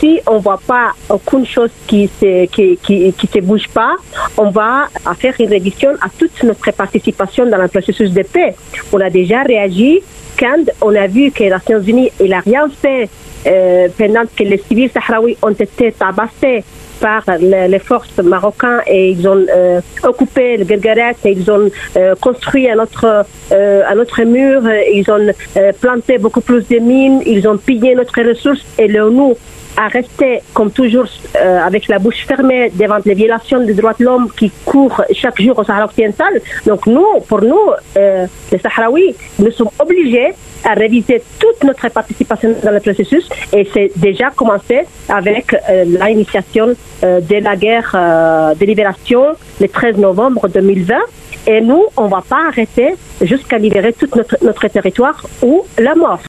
si on ne voit pas aucune chose qui se bouge pas, on va faire une révision à toute notre participation dans le processus de paix. On a déjà réagi quand on a vu que les Nations Unies n'a rien fait pendant que les civils sahraouis ont été tabassés par les forces marocaines et ils ont occupé le Guerguerat et ils ont construit un autre mur, ils ont planté beaucoup plus de mines, ils ont pillé notre ressources et l'ONU a resté comme toujours avec la bouche fermée devant les violations des droits de l'homme qui courent chaque jour au Sahara occidental. Donc pour nous, les Sahraouis, nous sommes obligés à réviser toute notre participation dans le processus et c'est déjà commencé avec l'initiation de la guerre de libération le 13 novembre 2020 et nous, on ne va pas arrêter jusqu'à libérer tout notre territoire ou la mort.